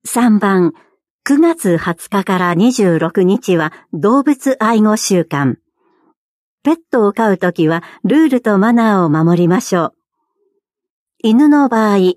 3番、9月20日から26日は動物愛護週間。ペットを飼うときはルールとマナーを守りましょう。犬の場合、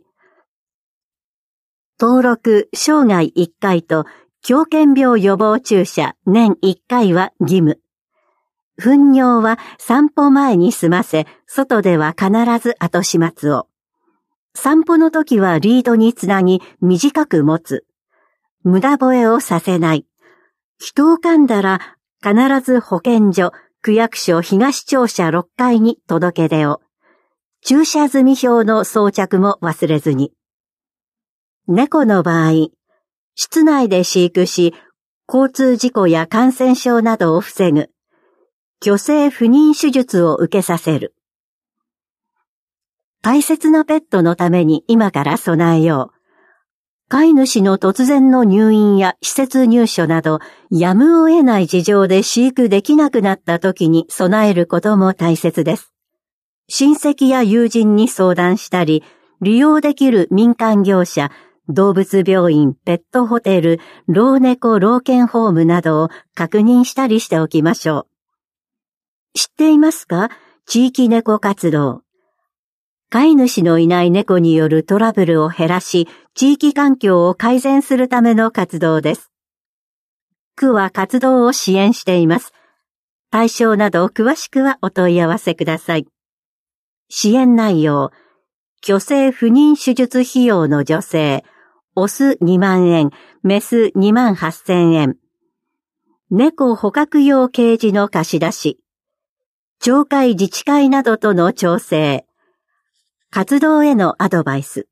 登録生涯1回と狂犬病予防注射年1回は義務。糞尿は散歩前に済ませ、外では必ず後始末を。散歩の時はリードにつなぎ短く持つ。無駄吠えをさせない。人を噛んだら必ず保健所、区役所東庁舎6階に届け出を。駐車済み表の装着も忘れずに。猫の場合、室内で飼育し、交通事故や感染症などを防ぐ。去勢不妊手術を受けさせる。大切なペットのために今から備えよう。飼い主の突然の入院や施設入所など、やむを得ない事情で飼育できなくなった時に備えることも大切です。親戚や友人に相談したり、利用できる民間業者、動物病院、ペットホテル、老猫老犬ホームなどを確認したりしておきましょう。知っていますか？地域猫活動。飼い主のいない猫によるトラブルを減らし、地域環境を改善するための活動です。区は活動を支援しています。対象など詳しくはお問い合わせください。支援内容。去勢不妊手術費用の助成。オス2万円、メス2万8000円。猫捕獲用ケージの貸し出し。町会自治会などとの調整。活動へのアドバイス。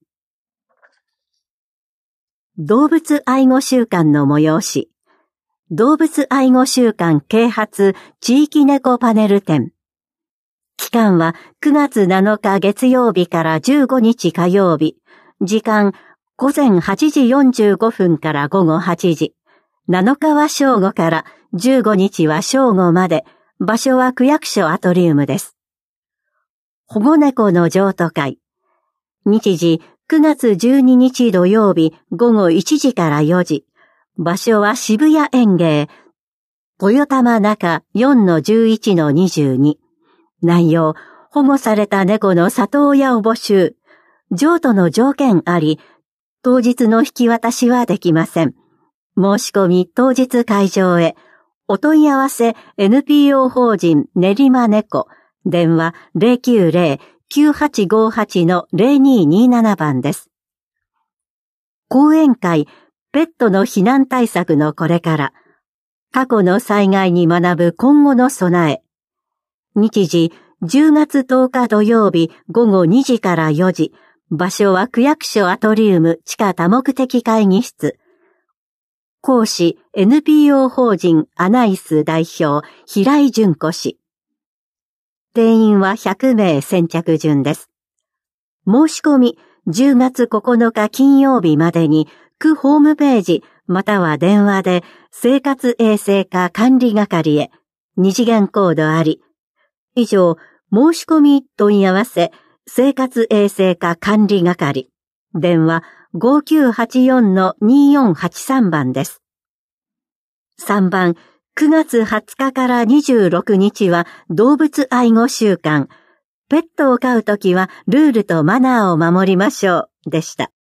動物愛護週間の催し。動物愛護週間啓発地域猫パネル展。期間は9月7日月曜日から15日火曜日。時間午前8時45分から午後8時。7日は正午から15日は正午まで。場所は区役所アトリウムです。保護猫の譲渡会。日時9月12日土曜日午後1時から4時。場所は渋谷園芸。豊玉中 4-11-22。内容、保護された猫の里親を募集。譲渡の条件あり、当日の引き渡しはできません。申し込み当日会場へ。お問い合わせ NPO 法人練馬猫。電話 090-9858-0227 番です。講演会、ペットの避難対策のこれから。過去の災害に学ぶ今後の備え。日時、10月10日土曜日午後2時から4時。場所は区役所アトリウム地下多目的会議室。講師 NPO 法人アナイス代表平井純子氏。定員は100名先着順です。申し込み10月9日金曜日までに区ホームページまたは電話で生活衛生課管理係へ2次元コードあり。以上、申し込み問い合わせ生活衛生課管理係。電話5984-2483 番です。3番、9月20日から26日は動物愛護週間。ペットを飼うときはルールとマナーを守りましょうでした。